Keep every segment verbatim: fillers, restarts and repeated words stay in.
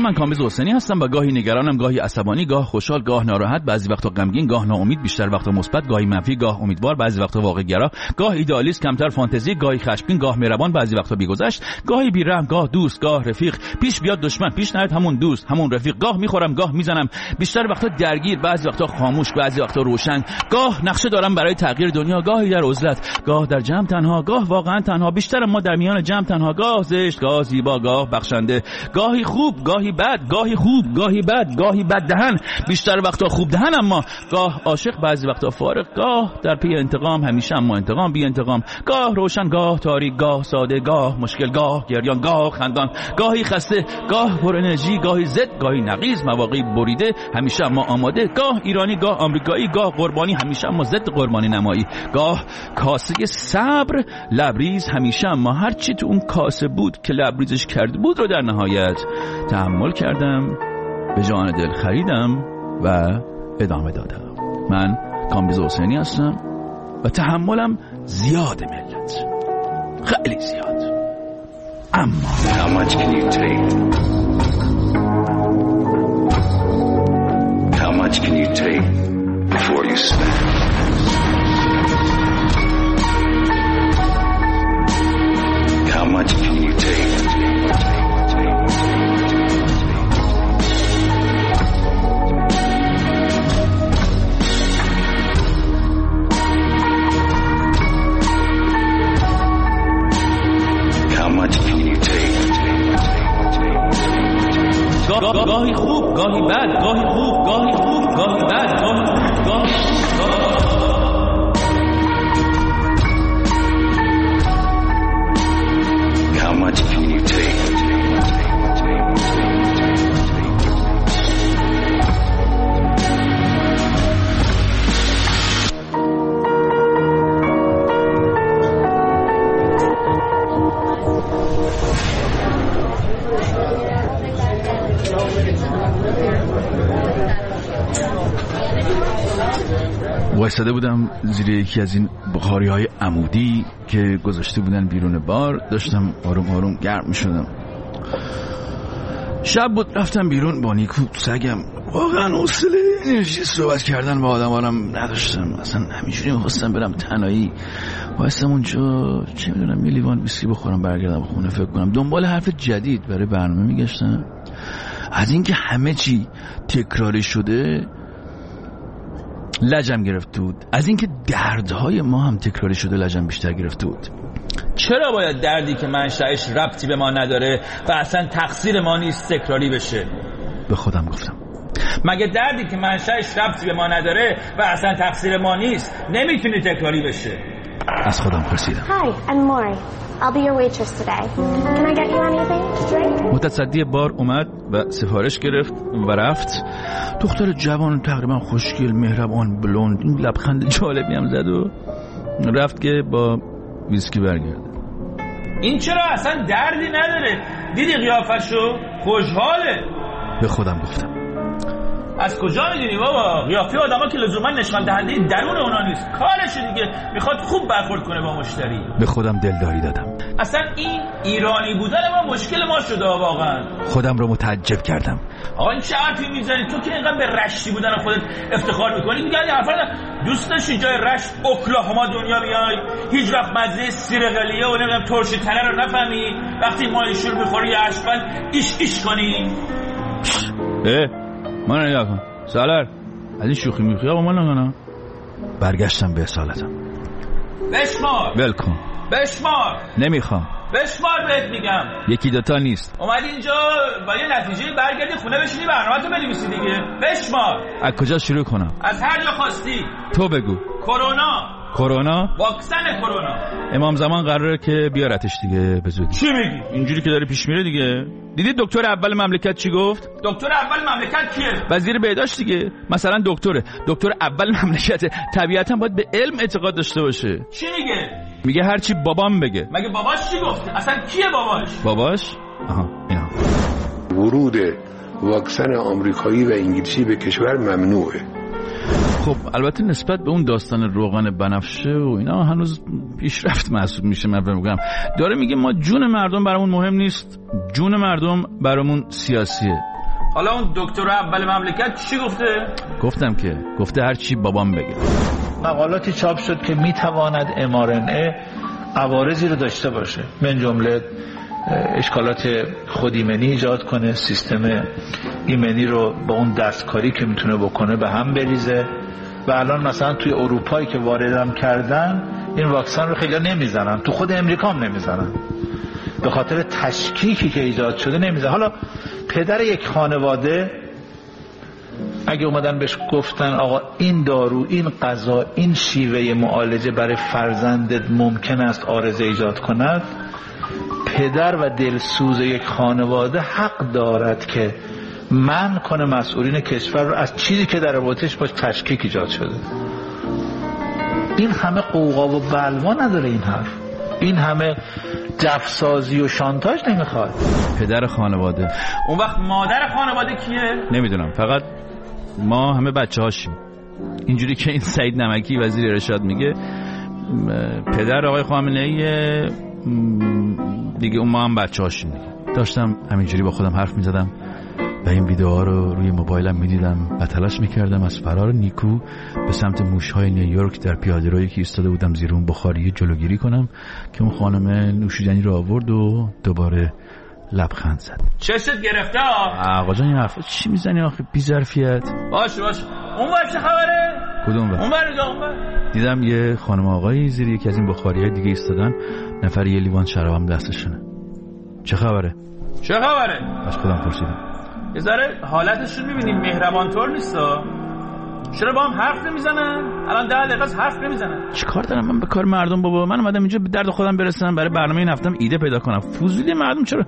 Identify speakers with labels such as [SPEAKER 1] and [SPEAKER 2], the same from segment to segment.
[SPEAKER 1] من کامبیز حسینی هستم و گاهی نگرانم، گاهی عصبانی، گاه خوشحال، گاه ناراحت، بعضی وقتا غمگین، گاه ناامید، بیشتر وقتا مثبت، گاهی منفی، گاه امیدوار، بعضی وقتا واقع‌گرا، گاه ایدئالیست، کمتر فانتزی، گاهی خشمگین، گاه مهربان، بعضی وقتا بی‌گذشت، گاهی بی‌رحم، گاه دوست، گاه رفیق، پیش بیاد دشمن، پیش نیاد همون دوست، همون رفیق، گاه میخورم، گاه میزنم، بیشتر وقتا درگیر، بعضی وقتا خاموش، بعضی وقتا روشن، گاه نقشه دارم برای تغییر دنیا، گاهی در عزلت، گاه در جمع تنها، گاه واقعا تنها، بیشتر ما در میان جمع تنها، گاه زشت، گاه زیبا، گاه بخشنده، گاهی خوب، گاهی بد، گاهی خوب، گاهی بد، گاهی بد دهن، بیشتر وقتا خوب دهن، اما گاه عاشق، بعضی وقتا فارغ، گاه در پی انتقام، همیشه اما انتقام بی انتقام، گاه روشن، گاه تاریک، گاه ساده، گاه مشکل، گاه گریان، گاه خندان، گاهی خسته، گاه پر انرژی، گاهی زد، گاهی نقیض، مواقعی بریده، همیشه اما آماده، گاه ایرانی، گاه آمریکایی، گاه قربانی، همیشه اما ضد قربانی نمایی، گاه کاسه صبر، لبریز، همیشه اما هر چی تو اون کاسه بود که لبریزش کرده بود رو در نهایت تحمل کردم، به جان دل خریدم و ادامه دادم. من کامبیز حسینی هستم و تحملم زیاده ملت، خیلی زیاد. اما
[SPEAKER 2] How much can you take? How much can you take before you spend? How much can you take? How much can you take?
[SPEAKER 1] گاهی خوب، گاهی بد، گاهی خوب، گاهی خوب، گاهی بد، گاهی گاهی
[SPEAKER 2] How much can you take?
[SPEAKER 1] وایساده بودم زیر یکی از این بخاری های عمودی که گذاشته بودن بیرون بار، داشتم آروم آروم گرم می شدم. شب بود، رفتم بیرون با نیکو سگم. واقعا حوصله انرژی صحبت کردن با آدمارم نداشتم، اصلا همینجوری می‌خواستم برم تنهایی وایسم اونجا، چه میدونم، یه لیوان ویسکی بخورم برگردم خونه، فکر کنم دنبال حرف جدید برای برنامه میگشتم. از اینکه همه چی تکراری شده لجم گرفته بود، از اینکه دردهای ما هم تکراری شده لجم بیشتر گرفته بود.
[SPEAKER 3] چرا باید دردی که منشأش ربطی به ما نداره و اصلا تقصیر ما نیست تکراری بشه؟
[SPEAKER 1] به خودم گفتم
[SPEAKER 3] مگه دردی که منشأش ربطی به ما نداره و اصلا تقصیر ما نیست نمیتونه تکراری بشه؟
[SPEAKER 1] از خودم پرسیدم.
[SPEAKER 4] Hi, I'm Maury. I'll be your waitress today. Can I get you anything to drink?
[SPEAKER 1] متصدی بار اومد و سفارش گرفت و رفت. دختر جوان تقریبا خوشگل، مهربان، بلوند، این لبخند جالبی هم زد و رفت که با ویسکی برگرده.
[SPEAKER 3] این چرا اصلا دردی نداره؟ دیدی قیافشو؟ خوشحاله.
[SPEAKER 1] به خودم گفتم.
[SPEAKER 3] از کجا میدونی بابا؟ قیافه آدما که لزوما نشان دهنده درون اونا نیست، کارشه دیگه، میخواد خوب برخورد کنه با مشتری.
[SPEAKER 1] به خودم دلداری دادم.
[SPEAKER 3] اصلا این ایرانی بودن ما مشکل ما شده واقعا.
[SPEAKER 1] خودم رو متعجب کردم.
[SPEAKER 3] آقا این چه حرفی میزنی؟ تو که اینقدر به رشتی بودن خودت افتخار میکنی، میگن این حرفا دوست داشتی جای رشت اوکلاهوما دنیا بیای، هیچ وقت مزه سیر قلیه و نمیدونم ترش تنه رو نفهمی، وقتی ماهی شور میخوری یه اشبل ایش ایش کنی.
[SPEAKER 1] اه من نگاه کن سالار، از این شوخی میخوایی با من نگاه. برگشتم به اصالتم.
[SPEAKER 3] بشمار
[SPEAKER 1] ولکن.
[SPEAKER 3] بشمار.
[SPEAKER 1] نمیخوام.
[SPEAKER 3] بشمار بهت میگم.
[SPEAKER 1] یکی دوتا نیست.
[SPEAKER 3] اومدی اینجا با یه نتیجه برگردی خونه بشینی برنامه‌تو بنویسی دیگه. بشمار.
[SPEAKER 1] از کجا شروع کنم؟
[SPEAKER 3] از هر جا خواستی.
[SPEAKER 1] تو بگو.
[SPEAKER 3] کرونا.
[SPEAKER 1] کرونا؟
[SPEAKER 3] واکسن کرونا.
[SPEAKER 1] امام زمان قراره که بیارتش دیگه به زودی.
[SPEAKER 3] چی میگی؟
[SPEAKER 1] اینجوری که داره پیش میره دیگه. دیدی دکتر اول مملکت چی گفت؟
[SPEAKER 3] دکتر اول مملکت کیه؟
[SPEAKER 1] وزیر بهداشت دیگه. مثلا دکتره، دکتر اول مملکته. طبیعتا باید به علم اعتقاد داشته باشه.
[SPEAKER 3] چی میگه؟
[SPEAKER 1] میگه هر چی بابام بگه.
[SPEAKER 3] مگه باباش چی گفت؟ اصلا کیه باباش؟
[SPEAKER 1] باباش؟ آها اینا.
[SPEAKER 5] ورود واکسن آمریکایی و انگلیسی به کشور ممنوعه.
[SPEAKER 1] خب البته نسبت به اون داستان روغن بنفشه و اینا هنوز پیشرفت محسوب میشه. من فکر می‌کنم داره میگه ما جون مردم برامون مهم نیست، جون مردم برامون سیاسیه.
[SPEAKER 3] حالا اون دکتر اول مملکت چی گفته؟
[SPEAKER 1] گفتم که گفته هر چی بابام بگه.
[SPEAKER 6] مقالاتی چاپ شد که میتواند ام آر ان ای عوارضی رو داشته باشه، من جمله اشکالات خود ایمنی ایجاد کنه، سیستم ایمنی رو با اون دستکاری که میتونه بکنه به هم بریزه. و الان مثلا توی اروپایی که واردم کردن این واکسن رو خیلی نمیزنن، تو خود امریکا هم نمیزنن، به خاطر تشکیکی که ایجاد شده نمیزنن. حالا پدر یک خانواده اگه اومدن بهش گفتن آقا این دارو، این غذا، این شیوه معالجه برای فرزندت ممکن است عارضه ایجاد کند، پدر و دلسوز یک خانواده حق دارد که منع کنه مسئولین کشور رو از چیزی که در رابطش باش تشکیک ایجاد شده. این همه قوقا و بلوا نداره این حرف، این همه جفسازی و شانتاژ نمیخواد.
[SPEAKER 1] پدر خانواده.
[SPEAKER 3] اون وقت مادر خانواده کیه؟
[SPEAKER 1] نمیدونم، فقط ما همه بچه هاشیم. اینجوری که این سعید نمکی وزیر ارشاد میگه پدر آقای خامنه ای دیگه، اون ما هم بچه هاشیم دیگه. داشتم همینجوری با خودم حرف میزدم و این ویدیوها رو روی موبایلم میدیدم و تلاش میکردم از فرار نیکو به سمت موشهای نیویورک در پیاده‌رویی که ایستاده بودم زیر اون بخاری جلوگیری کنم که اون خانم نوشیدنی رو آورد و دوباره لبخند زد.
[SPEAKER 3] چشت گرفته
[SPEAKER 1] آقا جان این حرفا چی میزنی آخه بی ظرفیت؟
[SPEAKER 3] باشه باشه. اون ور چه خبره؟
[SPEAKER 1] کدوم ور؟
[SPEAKER 3] اون ور نگاه اون ور.
[SPEAKER 1] دیدم یه خانم آقایی زیر یکی از این بخاری‌های دیگه ایستادن، نفر یه لیوان شرابم دستشونه. چه خبره؟
[SPEAKER 3] چه خبره؟
[SPEAKER 1] از خودم پرسیدم.
[SPEAKER 3] یه ذره حالتشون میبینیم مهربان طور نیستا؟ چرا با هم حرف نمیزنن؟ الان ده دقیقه از حرف نمیزنن.
[SPEAKER 1] چی کار دارم من به کار مردم بابا؟ من اومدم اینجا به درد خودم برسونم، برای برنامه این هفتم ایده پیدا کنم. فضولی مردم چرا؟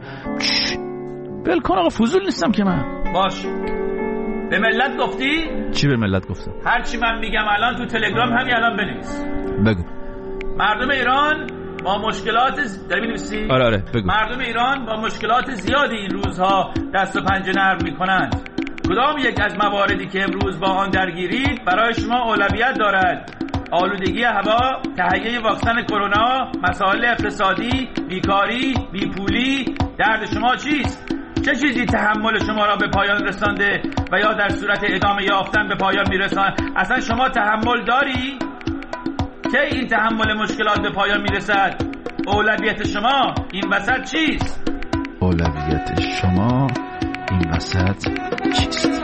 [SPEAKER 1] ول کن آقا، فضول نیستم که من.
[SPEAKER 3] باش. به ملت گفتی؟
[SPEAKER 1] چی به ملت گفتم؟
[SPEAKER 3] هر چی من میگم الان تو تلگرام همین الان بنویس.
[SPEAKER 1] بگو.
[SPEAKER 3] مردم ایران با مشکلات ز... داری می‌نویسی؟
[SPEAKER 1] آره آره بگو.
[SPEAKER 3] مردم ایران با مشکلات زیادی این روزها دست و پنجه نرم می‌کنند. کدام یک از مواردی که امروز با آن درگیرید برای شما اولویت دارد؟ آلودگی هوا، تهیه واکسن کرونا، مسائل اقتصادی، بیکاری، بیپولی، درد شما چیست؟ چه چیزی تحمل شما را به پایان رسانده و یا در صورت ادامه یافتن به پایان میرساند؟ اصلا شما تحمل داری؟ کی این تحمل مشکلات به پایان میرسد؟ اولویت شما این وسط چیست؟
[SPEAKER 1] اولویت شما این وسط چیست؟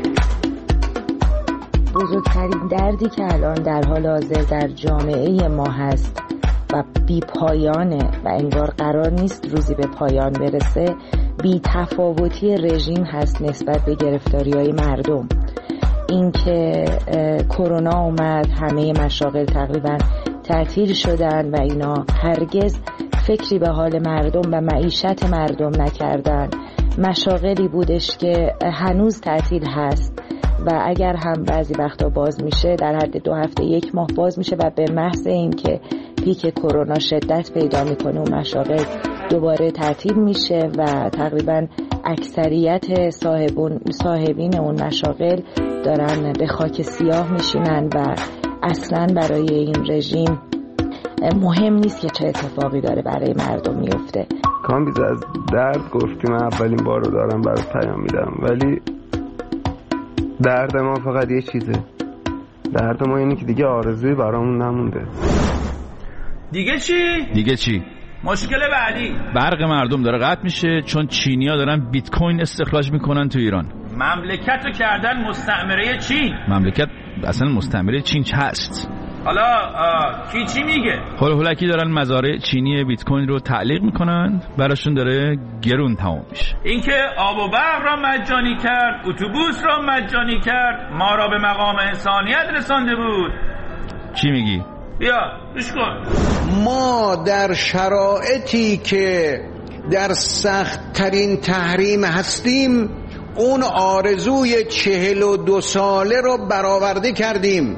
[SPEAKER 7] بزرگترین دردی که الان در حال حاضر در جامعه ما هست و بی پایانه و انگار قرار نیست روزی به پایان برسه، بی تفاوتی رژیم هست نسبت به گرفتاری‌های مردم. این که کرونا اومد، همه مشاغل تقریبا تعطیل شدن و اینا هرگز فکری به حال مردم و معیشت مردم نکردن. مشاغلی بودش که هنوز تعطیل هست و اگر هم بعضی وقتا باز میشه در حد دو هفته یک ماه باز میشه و به محض این که پیک کرونا شدت پیدا میکنه اون مشاغل دوباره تعطیل میشه و تقریبا اکثریت صاحبون صاحبین اون مشاغل دارن به خاک سیاه میشینن و اصلا برای این رژیم مهم نیست که چه اتفاقی داره برای مردم میفته.
[SPEAKER 8] کامبیز از درد گفتی، من اولین بار رو دارم برات پیام میدم، ولی درد ما فقط یه چیزه، درد ما اینه که دیگه آرزوی برامون نمونده.
[SPEAKER 3] دیگه چی؟
[SPEAKER 1] دیگه چی؟
[SPEAKER 3] مشکل بعدی
[SPEAKER 1] برق مردم داره قطع میشه چون چینی‌ها دارن بیت کوین استخراج میکنن تو ایران.
[SPEAKER 3] مملکت رو کردن مستعمره چین.
[SPEAKER 1] مملکت اصلا مستعمره چین هست.
[SPEAKER 3] حالا کی چی میگه؟
[SPEAKER 1] هول هولکی دارن مزارع چینی بیت کوین رو تعلیق میکنن، براشون داره گرون تمام میشه.
[SPEAKER 3] اینکه آب و برق را مجانی کرد، اتوبوس را مجانی کرد، ما را به مقام انسانیت رسانده بود.
[SPEAKER 1] چی میگی؟
[SPEAKER 3] بیا گوش کن.
[SPEAKER 9] ما در شرایطی که در سخت ترین تحریم هستیم اون آرزوی چهل و دو ساله رو برآورده کردیم.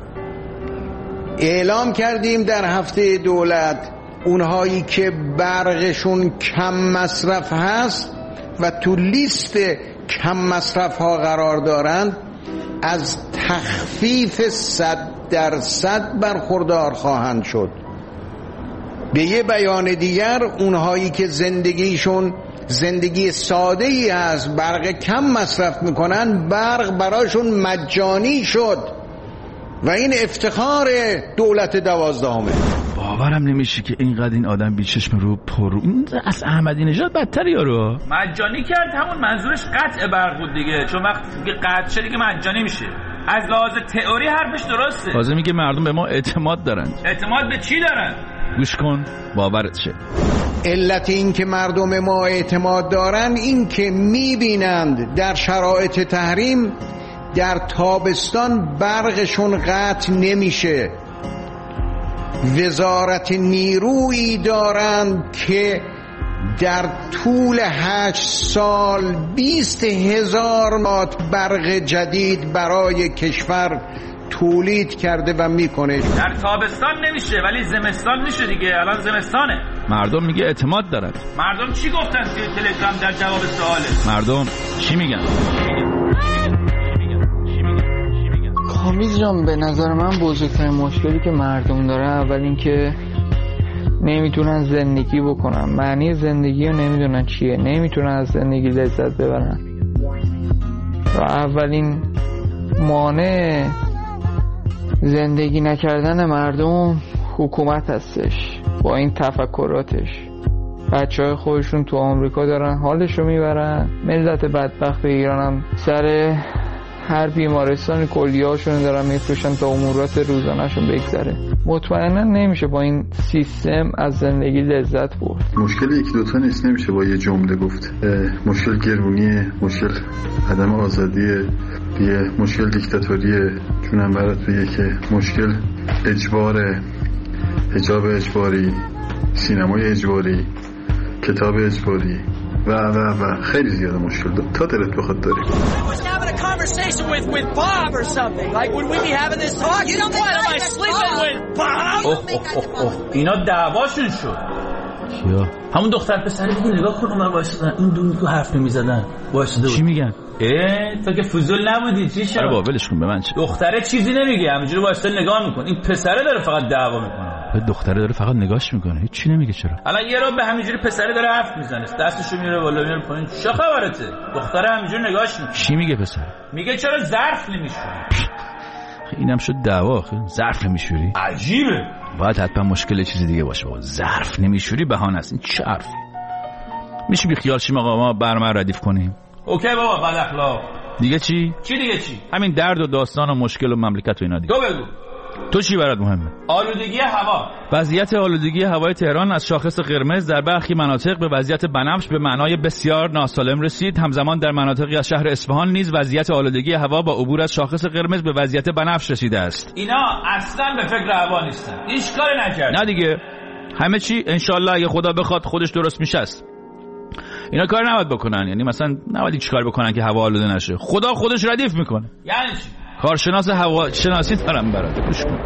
[SPEAKER 9] اعلام کردیم در هفته دولت اونهایی که برقشون کم مصرف هست و تو لیست کم مصرف ها قرار دارند از تخفیف صد درصد برخوردار خواهند شد. به یه بیان دیگر اونهایی که زندگیشون زندگی ساده ای از برق کم مصرف میکنن، برق براشون مجانی شد و این افتخار دولت دوازدهمه.
[SPEAKER 1] باورم نمیشه که اینقدر این آدم بیچشم رو پرو، این از احمدی نژاد بدتر یارو.
[SPEAKER 3] مجانی کرد، همون منظورش قطع برق بود دیگه، چون وقتی که قطع شد دیگه مجانی میشه. از لحاظ تئوری حرفش درسته.
[SPEAKER 1] تازه میگه مردم به ما اعتماد دارن.
[SPEAKER 3] اعتماد به چی دارن؟
[SPEAKER 1] گوش کن باورت شه.
[SPEAKER 9] علت این که مردم ما اعتماد دارن این که میبینند در شرایط تحریم در تابستان برقشون قطع نمیشه. وزارت نیرویی دارند که در طول هشت سال بیست هزار وات برق جدید برای کشور تولید کرده و میکنه.
[SPEAKER 3] در تابستان نمیشه ولی زمستان میشه دیگه. الان زمستانه.
[SPEAKER 1] مردم میگه اعتماد دارن.
[SPEAKER 3] مردم چی گفتن توی تلگرام در جواب سواله؟
[SPEAKER 1] مردم چی میگن؟
[SPEAKER 10] کامیز جان، به نظر من بزرگترین مشکلی که مردم داره اول این که نمیتونن زندگی بکنن، معنی زندگی رو نمیدونن چیه، نمیتونن از زندگی لذت ببرن و اولین مانع زندگی نکردن مردم حکومت هستش با این تفکراتش. بچه های خودشون تو آمریکا دارن حالشو میبرن، ملت بدبخت ایران هم سر هر بیمارستان کلیه‌هاشون دارن میفروشن تا امورات روزانه‌شون بگذره. مطمئنا نمیشه با این سیستم از زندگی لذت برد.
[SPEAKER 11] مشکل یکی دوتا نیست، نمیشه با یه جمله گفت. مشکل گرونیه، مشکل عدم آزادیه، دیگه مشکل دیکتاتوریه. چونم برات بگه که مشکل اجباره، حجاب اجباری، سینمای اجباری، کتاب اجباری و و و خیلی زیاده مشکل داره تا دلت بخواد داری.
[SPEAKER 12] Conversation with with Bob or something. Like would we be having this talk? You don't think am I sleeping with Bob?
[SPEAKER 3] اوه اوه اوه اینا دعواشون شد.
[SPEAKER 1] کیا؟
[SPEAKER 3] همون دختر پسری دیگه نگاه کن اونها وایسادن این دو تو حرف نمیزدن. وایساده بود.
[SPEAKER 1] چی میگن؟
[SPEAKER 3] اه تو که فضول نبودی چی شد؟
[SPEAKER 1] آره بابا ولش کن به من چه؟
[SPEAKER 3] دختره چیزی نمیگه، همینجوری وایساده نگاه میکنه. این پسره داره فقط دعوا میکنه.
[SPEAKER 1] به دختره داره فقط نگاهش میکنه، هیچ چی نمیگه. چرا؟
[SPEAKER 3] الان یه رو به همینجوری پسره داره حرف میزنه، دستشو میاره بالا میاره پایین. چه خبرته؟ دختره همینجوری نگاهش میکنه.
[SPEAKER 1] چی میگه پسر؟
[SPEAKER 3] میگه چرا ظرف نمیشوری؟
[SPEAKER 1] اینم شد دعوا. ظرف نمیشوری؟
[SPEAKER 3] عجیبه.
[SPEAKER 1] باید حتما مشکل چیز دیگه باشه بابا. ظرف نمیشوری بهانه است. این چه حرفی؟ میشه بی خیال شیم آقا ما برنامه ردیف کنیم؟
[SPEAKER 3] اوکی بابا بد اخلاق.
[SPEAKER 1] دیگه چی؟
[SPEAKER 3] چی دیگه چی؟
[SPEAKER 1] همین درد و داستان و مشکل و مملکت و اینا دیگه.
[SPEAKER 3] تو بگو.
[SPEAKER 1] تو چی برات مهمه؟
[SPEAKER 3] آلودگی هوا.
[SPEAKER 1] وضعیت آلودگی هوای تهران از شاخص قرمز در برخی مناطق به وضعیت بنفش به معنای بسیار ناسالم رسید. همزمان در مناطقی از شهر اصفهان نیز وضعیت آلودگی هوا با عبور از شاخص قرمز به وضعیت بنفش رسیده است.
[SPEAKER 3] اینا اصلا به فکر هوا نیستن. هیچ کاری نکرد.
[SPEAKER 1] نه دیگه. همه چی انشالله اگه خدا بخواد خودش درست میشه است. اینا کار نباید بکنن، یعنی مثلا نباید هیچ کار بکنن که هوا آلوده نشه. خدا خودش ردیف میکنه.
[SPEAKER 3] یعنی چی؟
[SPEAKER 1] کارشناس هوا شناسی دارم برات. گوش کن.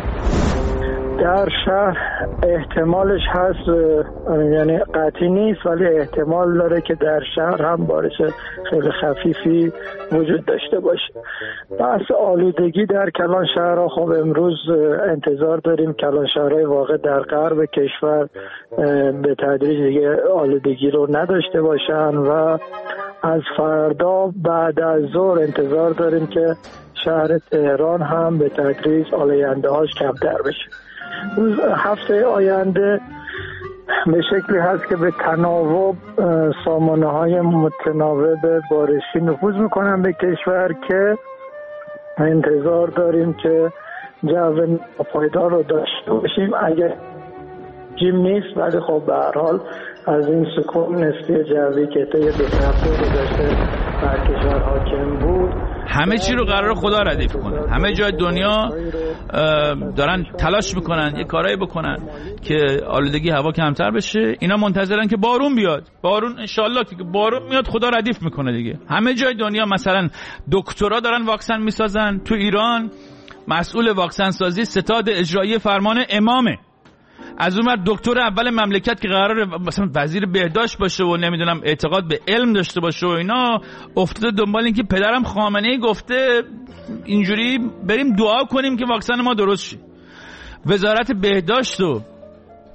[SPEAKER 13] در شهر احتمالش هست، یعنی قطعی نیست ولی احتمال داره که در شهر هم بارش خیلی خفیفی وجود داشته باشه. بحث آلودگی در کلان شهرها، خب امروز انتظار داریم کلان شهرهای واقع در غرب کشور به تدریج دیگه آلودگی رو نداشته باشن و از فردا بعد از ظهر انتظار داریم که شهر تهران هم به تدریج آلاینده هاش کمتر بشه. روز هفته آینده به شکلی هست که به تناوب سامانه های متناوب بارشی نفوذ میکنن به کشور که انتظار داریم که جو پایدار رو داشته باشیم. اگر جیم نیست ولی خب به هر حال از این سکون نسبی جوی که تا یه دو هفته گذشته بر کشور حاکم بود
[SPEAKER 1] همه چی رو قرار خدا ردیف کنه. همه جای دنیا دارن تلاش میکنن یه کارایی بکنن که آلودگی هوا کمتر بشه. اینا منتظرن که بارون بیاد. بارون انشالله که بارون میاد خدا ردیف میکنه دیگه. همه جای دنیا مثلا دکترا دارن واکسن میسازن. تو ایران مسئول واکسن سازی ستاد اجرایی فرمان امامه. از اون ور دکتر اول مملکت که قراره مثلا وزیر بهداشت باشه و نمیدونم اعتقاد به علم داشته باشه و اینا افتاده دنبال این که پدرم خامنه‌ای گفته اینجوری بریم دعا کنیم که واکسن ما درست شه. وزارت بهداشت و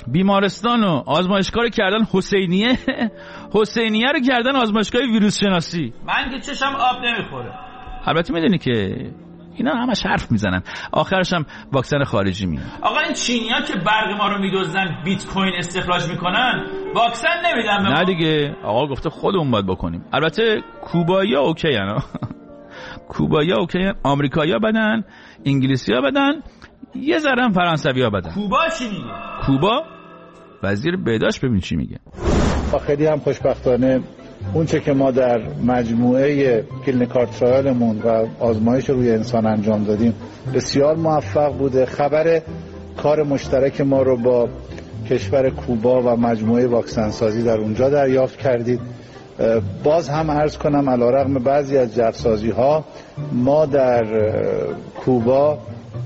[SPEAKER 1] بیمارستان و آزمایشگاه رو کردن حسینیه، حسینیه رو کردن آزمایشگاه ویروس شناسی.
[SPEAKER 3] من که چشم آب نمیخوره.
[SPEAKER 1] البته میدونی که اینا همش حرف میزنن، آخرش هم واکسن خارجی میاد.
[SPEAKER 3] آقا این چینی‌ها که برق ما رو میدزدن بیت کوین استخراج میکنن، واکسن نمیدن به ما.
[SPEAKER 1] نه دیگه، آقا گفته خودمون باید بکنیم. البته کوبایی‌ها اوکی ان. کوبایی‌ها اوکی ان، آمریکایی‌ها بدن، انگلیسی‌ها بدن، یه ذره هم فرانسوی‌ها بدن.
[SPEAKER 3] کوبا چی میگه؟
[SPEAKER 1] کوبا وزیر بهداشت ببین چی میگه.
[SPEAKER 6] خیلی هم خوشبختانه اون چه که ما در مجموعه کلینیکال ترایلمون و آزمایش روی انسان انجام دادیم بسیار موفق بوده. خبر کار مشترک ما رو با کشور کوبا و مجموعه واکسن سازی در اونجا دریافت کردید. باز هم عرض کنم علیرغم بعضی از جعبه‌سازی ها ما در کوبا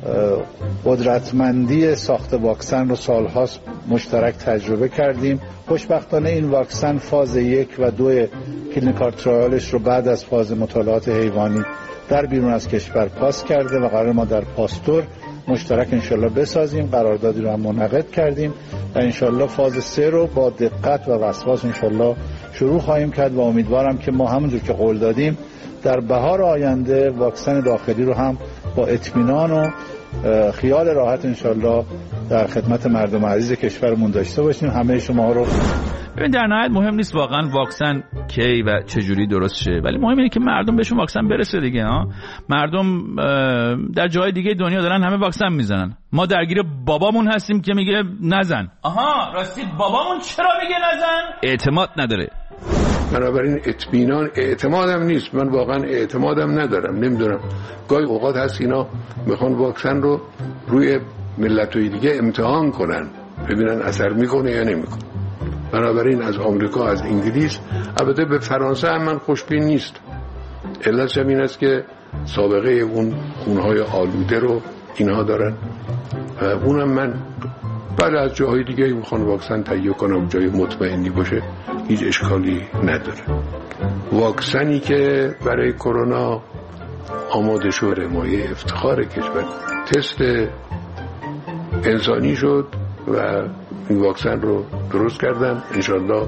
[SPEAKER 6] قدرتمندی ساخت واکسن رو سالهاست مشترک تجربه کردیم. خوشبختانه این واکسن فاز یک و دو کلینیکال ترایلش رو بعد از فاز مطالعات حیوانی در بیرون از کشور پاس کرده و قرار ما در پاستور مشترک انشالله بسازیم. قراردادی رو هم منعقد کردیم و انشالله فاز سه رو با دقت و وسواس انشالله شروع خواهیم کرد و امیدوارم که ما همونجور که قول دادیم در بهار آینده واکسن داخلی رو هم با اطمینان و خیال راحت انشالله در خدمت مردم عزیز کشورمون داشته باشیم. همه شما رو
[SPEAKER 1] ببین در نهایت مهم نیست واقعا واکسن کی و چجوری درست شه، ولی مهم اینه که مردم بهشون واکسن برسه دیگه. ها مردم در جای دیگه دنیا دارن همه واکسن میزنن، ما درگیر بابامون هستیم که میگه نزن.
[SPEAKER 3] آها راستی بابامون چرا میگه نزن؟
[SPEAKER 1] اعتماد نداره.
[SPEAKER 5] بنابراین اطمینان اعتمادم نیست، من واقعا اعتمادم ندارم. نمیدونم گاهی اوقات هست اینا میخوان واکسن رو روی ملت‌های دیگه امتحان کنن ببینن اثر میکنه یا نمیکنه. بنابراین از آمریکا، از انگلیس، البته به فرانسه هم من خوشبین نیست. علتش هم این است که سابقه اون خونهای آلوده رو اینها دارن و اونم من بعد از جاهای دیگه میخوان واکسن تهیه کنم جای مطمئنی باشه هیچ اشکالی نداره. واکسنی که برای کرونا آماده شده مایه افتخار کشور تست انسانی شد و این واکسن رو درست کردن. انشالله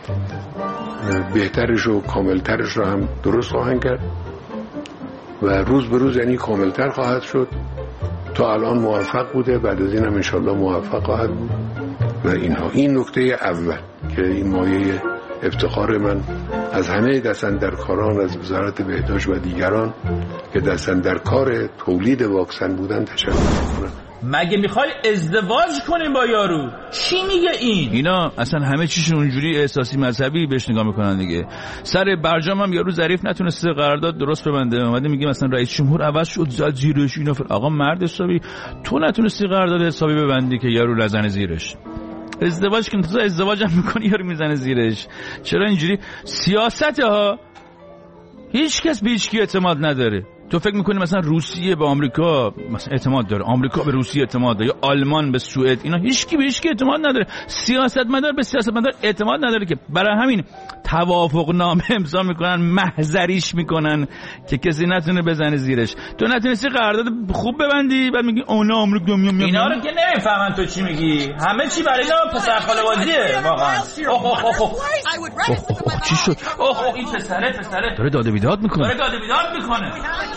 [SPEAKER 5] بهترش و کاملترش رو هم درست خواهند کرد و روز به روز یعنی کاملتر خواهد شد. تا الان موفق بوده، بعد از این هم انشالله موفق خواهد بود و اینها. این نکته اول که این مایه افتخار من از همه دستاندرکاران از وزارت بهداشت و دیگران که دستاندرکار تولید واکسن بودن تشکر می‌کنم.
[SPEAKER 3] مگه میخوای ازدواج کنیم با یارو؟ چی میگه این؟
[SPEAKER 1] اینا اصلا همه چیشون اونجوری احساسی مذهبی بهش نگاه میکنن دیگه. سر برجام هم یارو ظریف نتونسته قرارداد درست ببنده، اومده میگه مثلا رئیس جمهور عوض شد زد زیرش. اینا آقا مرد حسابی تو نتونستی قرارداد حسابی ببندی که یارو نزنه زیرش. ازدواج که تو ازدواج هم میکنی یارو میزنه زیرش. چرا اینجوری سیاسته ها؟ هیچ کس به هیچ کی اعتماد نداره. تو فکر میکنی مثلا روسیه به آمریکا مثلا اعتماد داره، آمریکا به روسیه اعتماد داره، یا آلمان به سوئد؟ اینا هیچ کی به هیچ کی اعتماد نداره. سیاستمدار به سیاستمدار اعتماد نداره که برای همین توافق نامه امضا میکنن، محضریش میکنن که کسی نتونه بزنه زیرش. تو نتونستی قرارداد خوب ببندی بعد میگی اونا آمریکا میام.
[SPEAKER 3] اینا رو که نمیفهمن تو چی میگی. همه چی برای اینا پسر خاله بازیه واقعا. اوه اوه اوه
[SPEAKER 1] چی شد؟
[SPEAKER 3] اوه این پسره پسره
[SPEAKER 1] داره داد و بیداد میکنه.
[SPEAKER 3] داره داد و بیداد میکنه.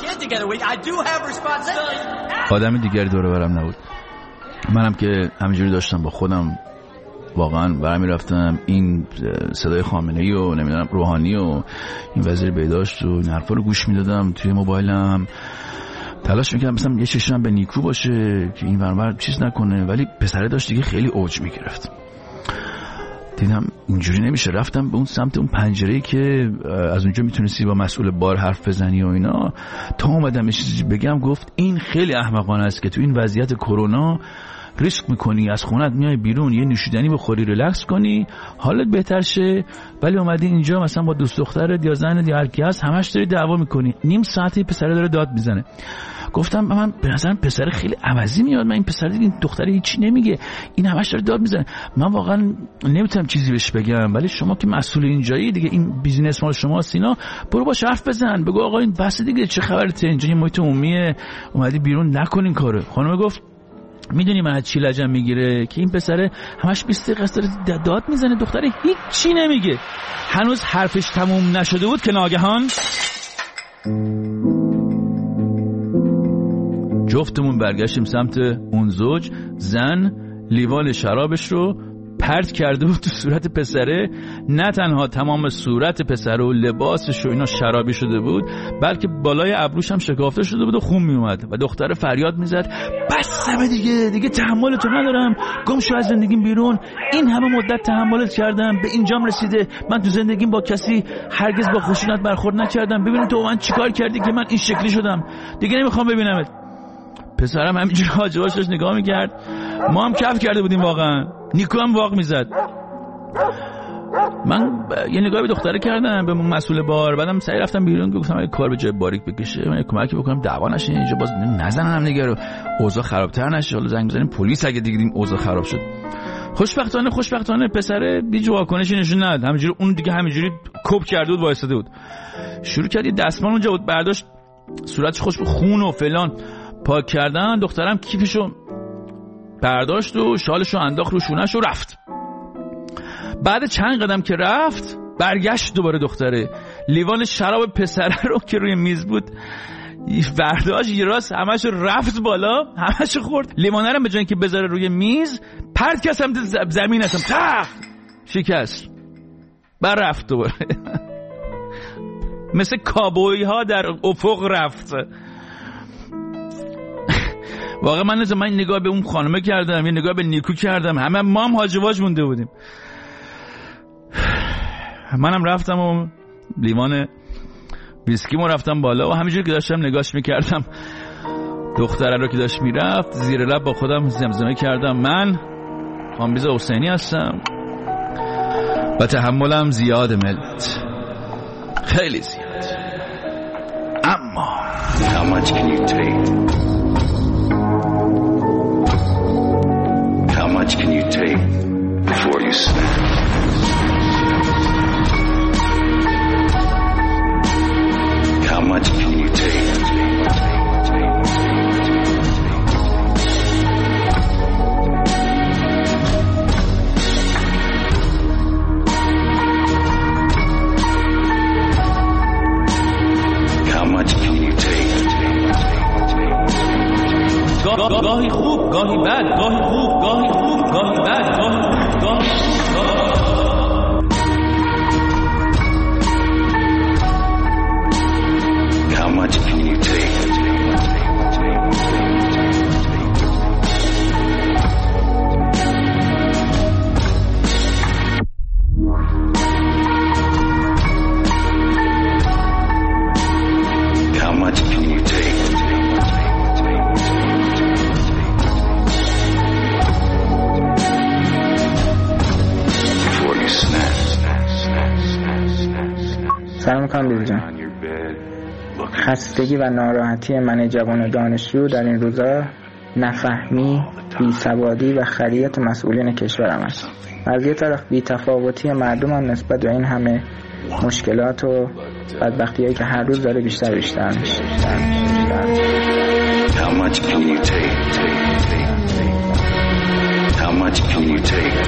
[SPEAKER 1] آدم دیگری دوره برم نبود. منم که همینجوری داشتم با خودم واقعا برمی رفتم این صدای خامنه‌ای و نمیدونم روحانی و این وزیر بهداشت و این حرفا رو گوش میدادم توی موبایلم. تلاش میکردم مثلا یه چشمم به نیکو باشه که این ورور چیز نکنه، ولی پسره داشت دیگه خیلی اوج میگرفت. دیدم اینجوری نمیشه، رفتم به اون سمت اون پنجره‌ای که از اونجا میتونستی با مسئول بار حرف بزنی و اینا. تا اومدم یه چیزی بگم گفت این خیلی احمقانه است که تو این وضعیت کرونا ریسک میکنی از خونت میای بیرون یه نوشیدنی بخوری ریلکس کنی حالت بهتر شه، ولی اومدی اینجا مثلا با دوست دخترت یا زنت یا هر کی هست همش داری دعوا میکنی. نیم ساعتی پسر داره داد میزنه. گفتم من به نظرم پسر خیلی عوضی میاد، من این پسر دیگه این دختری هیچی نمیگه، این همش داره داد میزنه. من واقعا نمیتونم چیزی بهش بگم، ولی شما که مسئول اینجایی دیگه، این بیزینس مال شما سینا، برو باش حرف بزن، بگو آقا این بس دیگه، چه خبرته، اینجا یه محیط عمومیه، اومدی بیرون نکنین کارو. خانم گفت میدونی من چی لجم میگیره که این پسره همش بیست دقیقه است داره داد میزنه، دختره هیچ چی نمیگه. هنوز حرفش تموم نشده بود که ناگهان جفتمون برگشتیم سمت اون زوج. زن لیوان شرابش رو پرت کرده بود تو صورت پسره. نه تنها تمام صورت پسره و لباسش و اینا شرابی شده بود، بلکه بالای ابروش هم شکافته شده بود و خون می اومد و دختره فریاد میزد بسمه دیگه، دیگه تحملتو ندارم، گم شو از زندگیم بیرون، این همه مدت تحملت کردم، به اینجام رسیده، من تو زندگیم با کسی هرگز با خشونت برخورد نکردم، ببین تو من چیکار کردی که من این شکلی شدم، دیگه نمیخوام ببینمت. پسرم همینجوری حاجباشش نگاه میکرد. ما هم کف کرده بودیم واقعا. نیکو هم واق میزد. من یه نگاه به دختره کردم، به مسئول بار، بعدم سعی رفتم بیرون، گفتم اگه کار به جای باریک بکشه من کمکی بکنم دعوا نشه اینجا، باز نزنن هم دیگه رو، اوضاع خرابتر نشه، حالا زنگ بزنیم پلیس اگه دیگه این اوضاع خراب شد. خوشبختانه خوشبختانه پسر هیچ واکنشی نشون نداد، همینجوری اون دیگه همینجوری کوب کرده بود وایساده بود. شروع کرد یه دستمال اونجا بود برداشت، صورتش خوش خون و فلان پاک کردن. دخترم کیفشو برداشت و شالشو انداخت رو شونه‌ش و رفت. بعد چند قدم که رفت برگشت دوباره دختره، لیوان شراب پسره رو که روی میز بود برداشت یه راست همش رفت بالا، همش خورد. لیوانه رو به جای اینکه بذاره روی میز پرت کرد سمت زمین، اصلا تق شکست. بعد رفت دوباره مثل کابوی ها در افق رفت. واقعا من نزد من نگاه به اون خانمه کردم، یه نگاه به نیکو کردم، همه ما هم حاجواج مونده بودیم. منم رفتم و لیوان ویسکیمو رفتم بالا و همینجوری که داشتم نگاش میکردم دختره رو که داشت میرفت، زیر لب با خودم زمزمه کردم من کامبیز حسینی هستم و تحملم زیاد ملت، خیلی زیاد. اما
[SPEAKER 2] How much can you take? How much can you take before you snap? How much can you take? How much can you take?
[SPEAKER 1] گاهی خوب، گاهی بد، گاهی خوب، گاهی خوب، گاهی بد، گاهی خوب، گاهی
[SPEAKER 2] How much can you take? How much can you take?
[SPEAKER 14] سلام کامبیز جان. خستگی و ناراحتی من جوان دانشجو در این روزا نفهمی، بیسوادی و خریت مسئولین کشورم است. از یه طرف بی‌تفاوتی مردم هم نسبت به این همه مشکلات و بدبختی‌هایی که هر روز داره بیشتر بیشتر میشه.
[SPEAKER 2] How much can you take? How much can you take?